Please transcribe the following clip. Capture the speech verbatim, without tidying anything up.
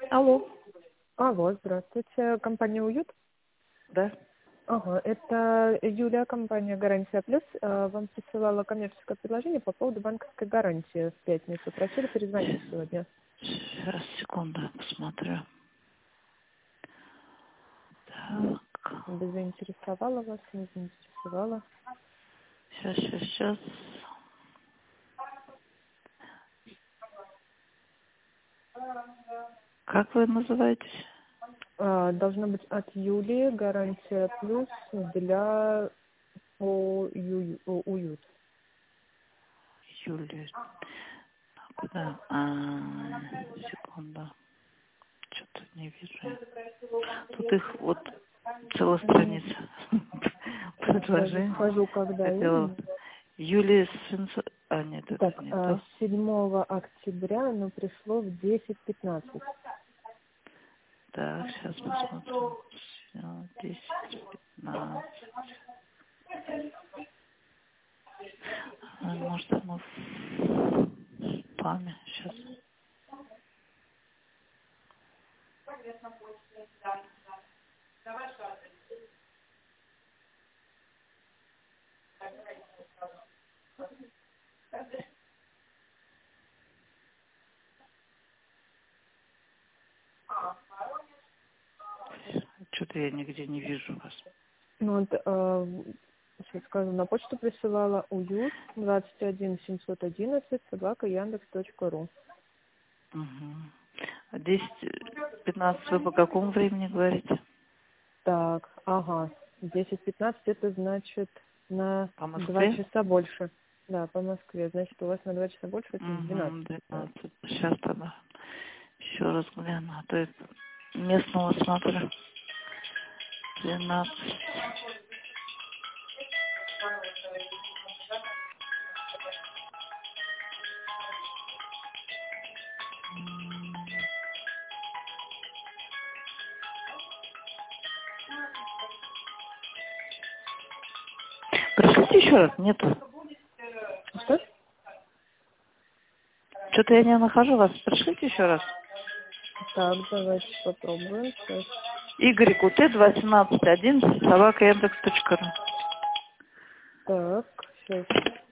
Алло. Алло, здравствуйте. Компания «Уют»? Да. Ага, это Юлия, компания «Гарантия Плюс». Э, Вам присылала коммерческое предложение по поводу банковской гарантии в пятницу. Просили перезвонить сегодня. Сейчас, секунду, я посмотрю. Так. Да заинтересовала вас, не заинтересовала? Сейчас, сейчас, сейчас. Как вы называетесь? А, должно быть от Юлии «Гарантия Плюс» для ОЮ- О- «Уют». Юлия. А, куда? А, секунду. Что-то не вижу. Тут их вот целая М, страница. Даже Предложение. скажу, когда Хотела... именно. Юлия Свинцо... А, нет, это Так, не а, то. седьмого октября оно пришло в десять пятнадцать. Так, сейчас посмотрим. Всё, десять, пятнадцать. А, может, оно в спаме. Сейчас. Что-то я нигде не вижу вас. Ну, вот, э, сейчас скажу, на почту присылала уют двадцать один семьсот одиннадцать собака яндекс точка ру. Угу. А десять пятнадцать вы по какому времени говорите? Так, ага, десять пятнадцать это значит на По два Москве? часа больше. Да, по Москве. Значит, у вас на два часа больше, это Угу, двенадцать пятнадцать. двенадцать. Сейчас тогда еще раз гляну. А то это местного смотрю. двенадцать. Пришлите еще раз. Нету. Что? Что-то я не нахожу вас. Пришлите еще раз. Так, давайте попробуем. Сейчас. Игорь Куте, двадцать семнадцать одиннадцать, собака яндекс точка ру. Так, сейчас.